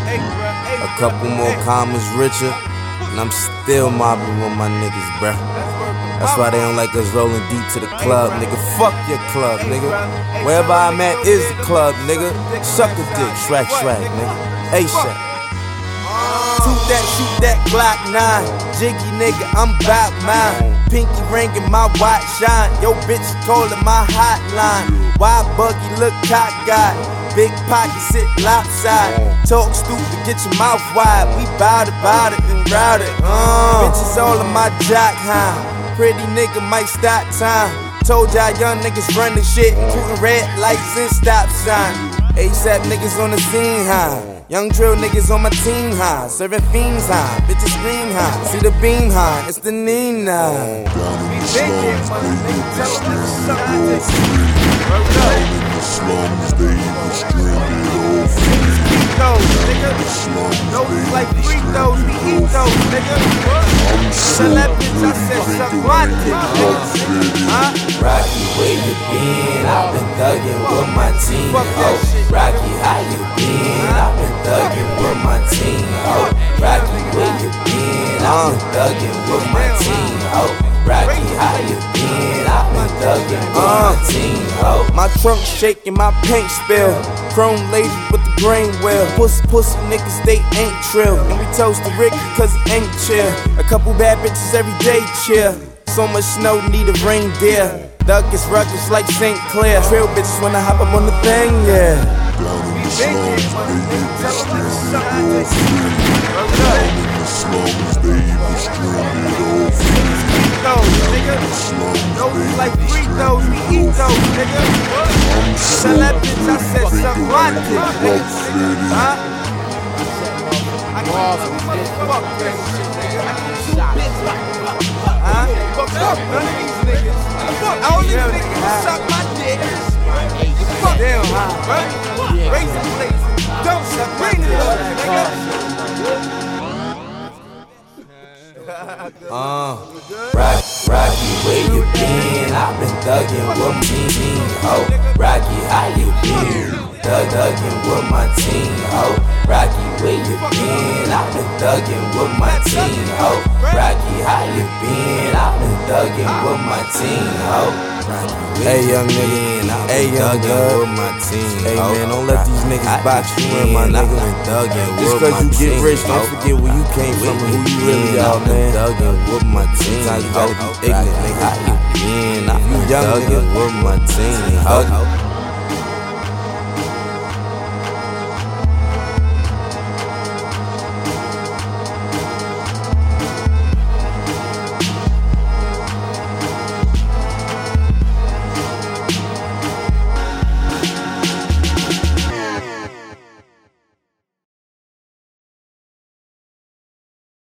A couple more commas richer, and I'm still mobbing with my niggas, bruh. That's why they don't like us rolling deep to the club, nigga. Fuck your club, nigga. Wherever I'm at is the club, nigga. Suck a dick, swag, nigga. ASAP. Shoot that, shoot that Glock 9. Jiggy nigga, I'm bout mine. Pinky ring in my white shine. Yo bitch calling my hotline. Wide buggy look cockeyed. Big pocket sit lopside. Talk stupid, get your mouth wide. We bout it and route it. Bitches all in my jock high. Pretty nigga might stop time. Told y'all young niggas running shit, including red lights and stop sign. ASAP niggas on the scene high. Young drill niggas on my team high. Serving fiends high, bitches scream high. See the beam high, it's the Nina. Those like free throws, we eat those, nigga. Tell that bitch I said suck my dick, nigga. Rocky, where you been? I've been thuggin' with my team. Rocky, how you been? I've been thuggin' with my team. Rocky, where you been? I've been thuggin' with my team. Rocky, how you been? I've been thuggin' with my team. My trunk shaking, my paint spill. Chrome lady with the grain wheel. Pussy niggas, they ain't trill. And we toast to Ricky cause he ain't chill. A couple bad bitches every day chill. So much snow, need a reindeer. Duck is rugged like St. Clair. Trail bitches when I hop up on the thing, yeah. Those like free throws, we eat those, nigga. Tell that bitch I said suck my dick, nigga. I only niggas who suck my dick. Fuck them, huh? Raising plates, don't suck my dick, nigga. Rocky, where you been? I've been thuggin' with my team. Rocky, how you been? Thuggin' with my team. Rocky, where you been? I've been thuggin' with my team. Rocky, how you been? I've been thuggin' with my team. Hey young nigga, hey young girl, with my team. Hey man, don't let these niggas box you in, my nigga. Just cause you get rich, don't forget where you came from and who you really are, man. Thuggin' with my team. Sometimes you gotta be ignorant, nigga. How you been? You young nigga, with my team.